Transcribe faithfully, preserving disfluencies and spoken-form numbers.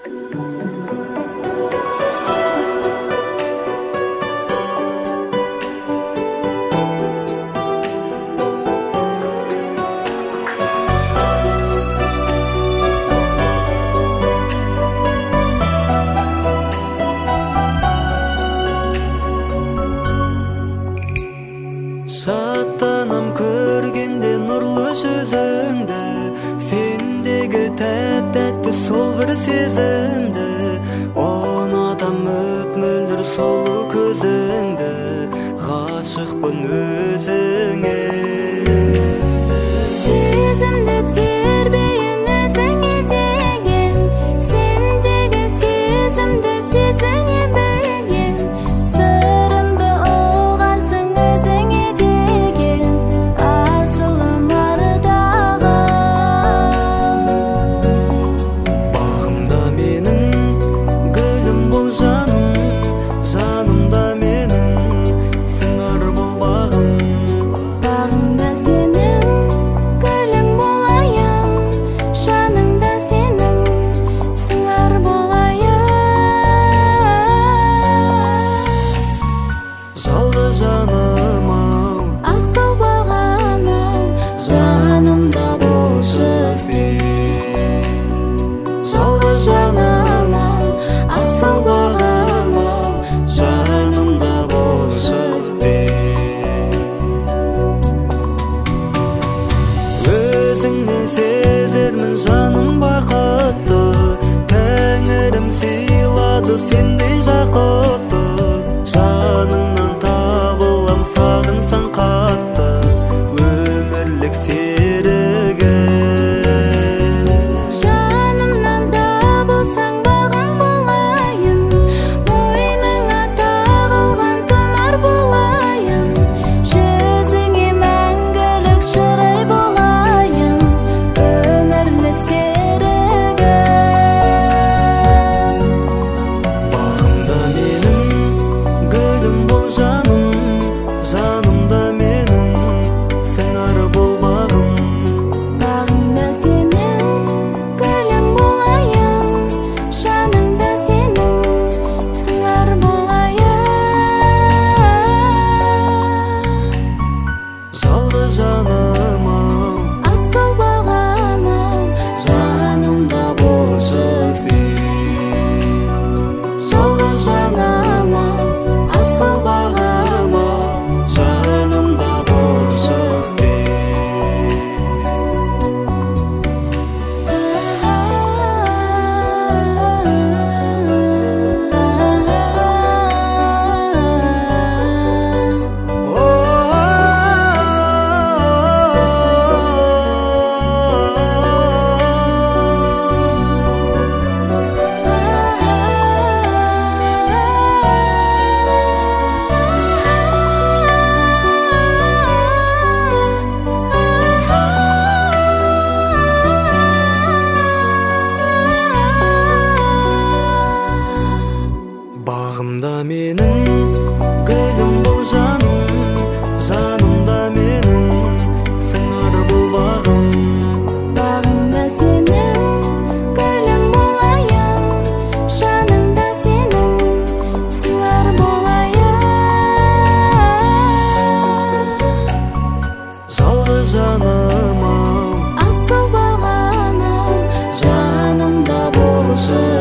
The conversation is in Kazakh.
Шаттанам көргенде нұрлы жүзіңді, сендегі тәп-тәтті сол бір сезімді, ұнатам мөп-мөлдір сұлу көзіңді, ғашықпын өзіңе. Сезімді тербейін өзіңе деген, сендегі сезімді сезіне білген, сырымды ұғарсың өзіңе деген, асылым ардағым. Бағымда менің гүлім бол жаным, жанымда менің сыңар бол бағым. Бағыңда сенің гүлің болайын, жаныңда сенің сыңар болайын. Жалғыз жаным-ау, Асыл бағым-ау, жанымда болшы сен. жалғыз жаным-ау, Асыл бағым-ау, жанымда болшы сен. Өзіңнен сезермін жаным бақытты, тәңірім сыйлады сендей жақұтты. Жаныңнан табылам сағынсаң қатты, өмірлік серігім. жанымнан табылсаң бағың болайын, мойныңа тағылған тұмар болайын, жүзіңе мәңгілік шырай болайын, өмірлік серігім. Бағымда менің гүлім бол жаным, жанымда менің сыңар бол бағым. Бағыңда сенің гүлің болайын, жаныңда сенің сыңар болайын. Жалғыз жаным-ау, Асыл бағым-ау, жанымда болшы сен. Жалғыз жаным-ау, асыл бағым-ау, жанымда болшы сен. Бағымда менің гүлім бол жаным, жанымда менің сыңар бол бағым. Бағыңда сенің гүлің болайын, жаныңда сенің сыңар болайын. Жалғыз жаным-ау, Асыл бағым-ау, жанымда болшы